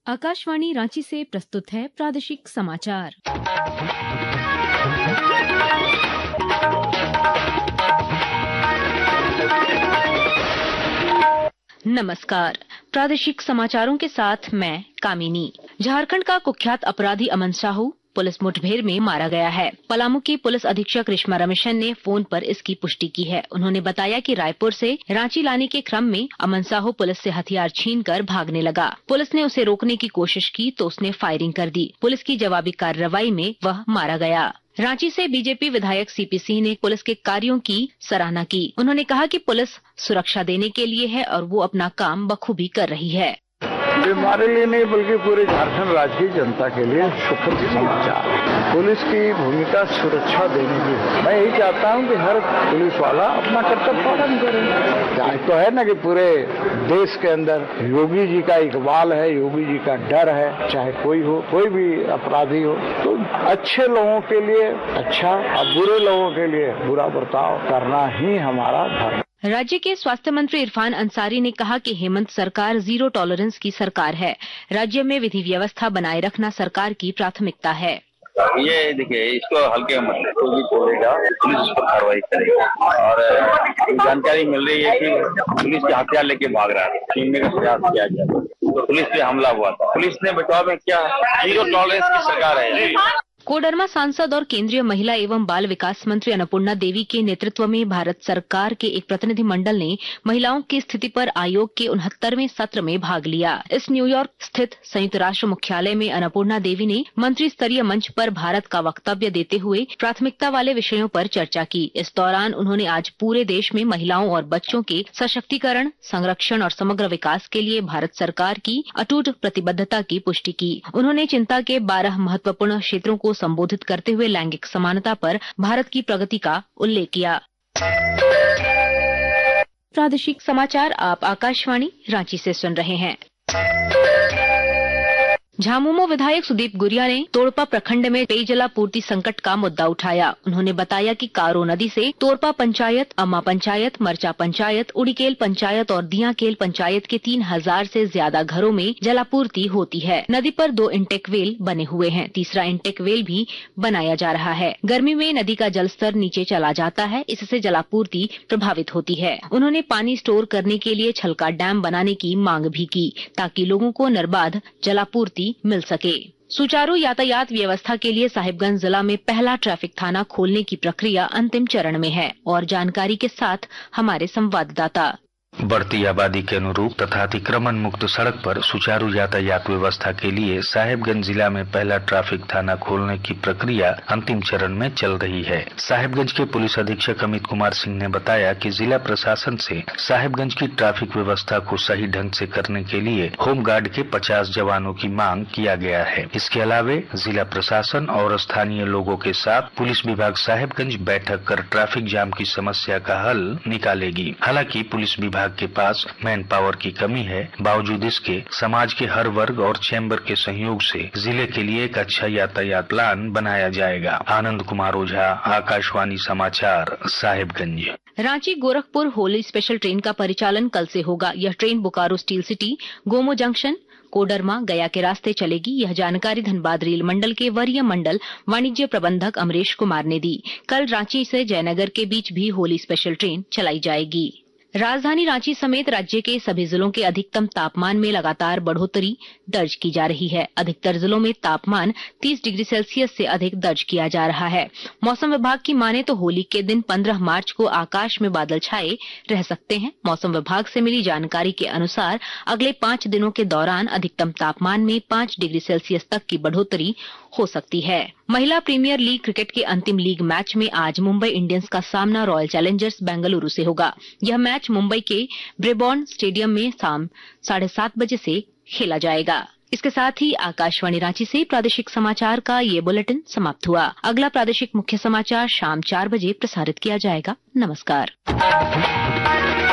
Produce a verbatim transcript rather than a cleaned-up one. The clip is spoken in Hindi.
आकाशवाणी रांची से प्रस्तुत है प्रादेशिक समाचार। नमस्कार, प्रादेशिक समाचारों के साथ मैं कामिनी। झारखंड का कुख्यात अपराधी अमन साहू पुलिस मुठभेड़ में मारा गया है। पलामू की पुलिस अधीक्षक रेशमा रमेशन ने फोन पर इसकी पुष्टि की है। उन्होंने बताया कि रायपुर से रांची लाने के क्रम में अमन साहू पुलिस से हथियार छीनकर भागने लगा। पुलिस ने उसे रोकने की कोशिश की तो उसने फायरिंग कर दी। पुलिस की जवाबी कार्रवाई में वह मारा गया। रांची से बीजेपी विधायक सीपी सिंह ने पुलिस के कार्यों की सराहना की। उन्होंने कहा कि पुलिस सुरक्षा देने के लिए है और वो अपना काम बखूबी कर रही है। हमारे लिए नहीं बल्कि पूरे झारखंड राज्य की जनता के लिए सुखद समाचार है। पुलिस की भूमिका सुरक्षा देने की है। मैं यही चाहता हूं कि हर पुलिस वाला अपना कर्तव्य पालन करे। तो है ना कि पूरे देश के अंदर योगी जी का इकबाल है, योगी जी का डर है। चाहे कोई हो, कोई भी अपराधी हो, तो अच्छे लोगों के लिए अच्छा और बुरे लोगों के लिए बुरा बर्ताव करना ही हमारा धर्म। राज्य के स्वास्थ्य मंत्री इरफान अंसारी ने कहा कि हेमंत सरकार जीरो टॉलरेंस की सरकार है। राज्य में विधि व्यवस्था बनाए रखना सरकार की प्राथमिकता है। ये देखिए, इसको हल्के मत ले, कोई भी बोलेगा पुलिस उस पर कार्रवाई करेगी। और जानकारी मिल रही है कि पुलिस के हथियार लेके भाग रहा है, छीनने का प्रयास किया गया तो पुलिस पे हमला हुआ था। पुलिस ने बचाव में क्या जीरो टॉलरेंस की सरकार है। कोडरमा सांसद और केंद्रीय महिला एवं बाल विकास मंत्री अन्नपूर्णा देवी के नेतृत्व में भारत सरकार के एक प्रतिनिधि मंडल ने महिलाओं की स्थिति पर आयोग के उनहत्तरवें सत्र में भाग लिया। इस न्यूयॉर्क स्थित संयुक्त राष्ट्र मुख्यालय में अन्नपूर्णा देवी ने मंत्री स्तरीय मंच पर भारत का वक्तव्य देते हुए प्राथमिकता वाले विषयों पर चर्चा की। इस दौरान उन्होंने आज पूरे देश में महिलाओं और बच्चों के सशक्तिकरण, संरक्षण और समग्र विकास के लिए भारत सरकार की अटूट प्रतिबद्धता की पुष्टि की। उन्होंने चिंता के बारह महत्वपूर्ण क्षेत्रों को संबोधित करते हुए लैंगिक समानता पर भारत की प्रगति का उल्लेख किया। प्रादेशिक समाचार आप आकाशवाणी रांची से सुन रहे हैं। झामुमो विधायक सुदीप गुरिया ने तोड़पा प्रखंड में पेयजलापूर्ति संकट का मुद्दा उठाया। उन्होंने बताया कि कारो नदी से तोड़पा पंचायत, अम्मा पंचायत, मरचा पंचायत, उड़ीकेल पंचायत और दियाकेल पंचायत के तीन हजार से ज्यादा घरों में जलापूर्ति होती है। नदी पर दो इंटेक वेल बने हुए हैं। तीसरा इंटेक वेल भी बनाया जा रहा है। गर्मी में नदी का जलस्तर नीचे चला जाता है, इससे जलापूर्ति प्रभावित होती है। उन्होंने पानी स्टोर करने के लिए छलका डैम बनाने की मांग भी की ताकि लोगों को निर्बाध जलापूर्ति मिल सके। सुचारू यातायात व्यवस्था के लिए साहिबगंज जिला में पहला ट्रैफिक थाना खोलने की प्रक्रिया अंतिम चरण में है। और जानकारी के साथ हमारे संवाददाता। बढ़ती आबादी के अनुरूप तथा अतिक्रमण मुक्त सड़क पर सुचारू यातायात व्यवस्था के लिए साहिबगंज जिला में पहला ट्रैफिक थाना खोलने की प्रक्रिया अंतिम चरण में चल रही है। साहिबगंज के पुलिस अधीक्षक अमित कुमार सिंह ने बताया कि जिला प्रशासन से साहिबगंज की ट्रैफिक व्यवस्था को सही ढंग से करने के लिए होमगार्ड के पचास जवानों की मांग किया गया है। इसके अलावे जिला प्रशासन और स्थानीय लोगों के साथ पुलिस विभाग साहिबगंज बैठक कर ट्रैफिक जाम की समस्या का हल निकालेगी। हालांकि पुलिस विभाग के पास मैन पावर की कमी है, बावजूद इसके समाज के हर वर्ग और चैम्बर के सहयोग से जिले के लिए एक अच्छा यातायात प्लान बनाया जाएगा। आनंद कुमार ओझा, आकाशवाणी समाचार, साहिबगंज। रांची गोरखपुर होली स्पेशल ट्रेन का परिचालन कल से होगा। यह train Bokaro steel city, Gomoh junction, Koderma, Gaya के रास्ते चलेगी। यह जानकारी धनबाद रेल मंडल के वरीय मंडल वाणिज्य प्रबंधक अमरेश कुमार ने दी। कल रांची से जयनगर के बीच भी होली स्पेशल ट्रेन चलाई जाएगी। राजधानी रांची समेत राज्य के सभी जिलों के अधिकतम तापमान में लगातार बढ़ोतरी दर्ज की जा रही है। अधिकतर जिलों में तापमान तीस डिग्री सेल्सियस से अधिक दर्ज किया जा रहा है। मौसम विभाग की माने तो होली के दिन पंद्रह मार्च को आकाश में बादल छाए रह सकते हैं। मौसम विभाग से मिली जानकारी के अनुसार अगले पांच दिनों के दौरान अधिकतम तापमान में पांच डिग्री सेल्सियस तक की बढ़ोतरी हो सकती है। महिला प्रीमियर लीग क्रिकेट के अंतिम लीग मैच में आज मुंबई इंडियंस का सामना रॉयल चैलेंजर्स बेंगलुरु से होगा। यह मैच मुंबई के ब्रेबॉर्न स्टेडियम में शाम साढ़े सात बजे से खेला जाएगा। इसके साथ ही आकाशवाणी रांची से प्रादेशिक समाचार का ये बुलेटिन समाप्त हुआ। अगला प्रादेशिक मुख्य समाचार शाम चार बजे प्रसारित किया जाएगा। नमस्कार।